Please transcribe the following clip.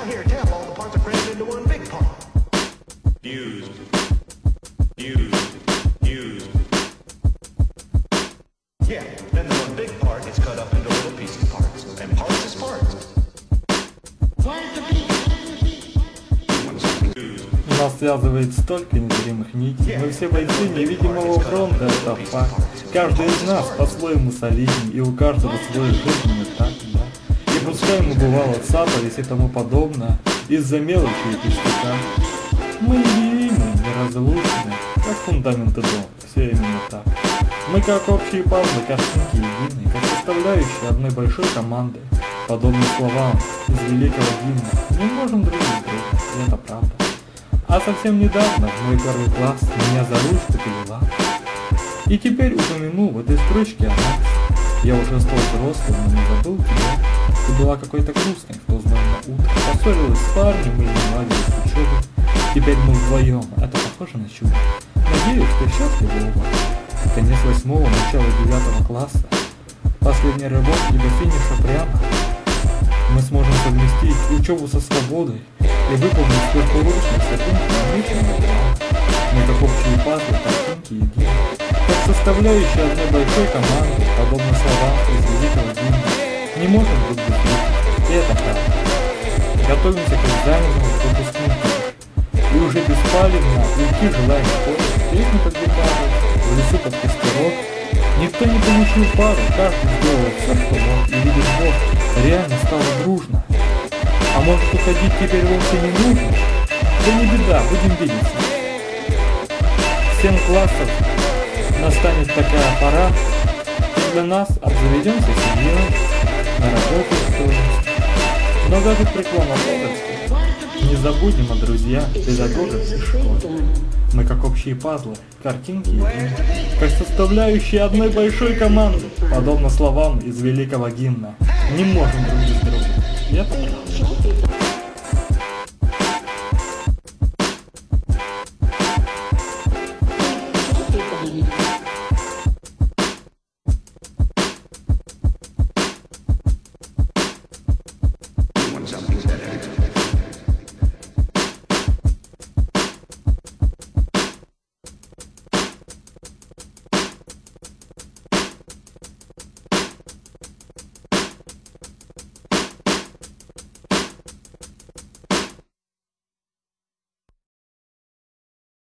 Now here, tell all the parts are crammed into one big part. Fused. Yeah, then the one big part is cut up into little pieces parts, and parts is parts. Нас связывает столько незримых нитей. Мы все бойцы невидимого фронта, это факт. Каждый из нас по-своему солиден, и у каждого свой жизненный такт, да. И пускай мы бывало цапались и тому подобное, из-за мелочи и пустяка. Мы неделимы, неразлучны, как фундамент и дом, все именно так. Мы как общие пазлы, картинки единые, как составляющие одной большой команды. Подобно словам из великого гимна, не можем дружить с другом, и это правда. А совсем недавно, в мой первый класс, меня за ручку повела. И теперь упомяну в этой строчке о нас. Я уже стал взрослым, но не забыл тебя. Ты была какой-то грустной в то знойное утро. Поссорилась с парнем и не наладилась учебы. Теперь мы вдвоем, это похоже на чудо. Надеюсь, ты счастлива у вас. Конец 8-го, начало 9 класса. Последний рывок и до финиша прямо. Мы сможем совместить учебу со свободой и выполнить сверхурочность отличного плана. Мы как общие пазлы, картинки едины, как составляющие одной большой команды, подобно словам из великого гимна. Не можем быть без друга, и это правда. Готовимся к экзамену, к выпускным. И уже беспалевно уйти желаем в поле, песни под гитару, в лесу под костерок. Никто не получил пару, каждый сделал все, что мог, и видит Бог, реально стало дружно. А может, уходить теперь вовсе не нужно? Да не беда, будем видеться. 7 классов настанет такая пора, и для нас обзаведемся семьей, на работу устроимся. Но даже в преклонном возрасте не забудем о друзьях, педагогах и школе. Мы как общие пазлы, картинки едины, как составляющие одной большой команды, подобно словам из великого гимна. Не можем друг без друга. Это правда.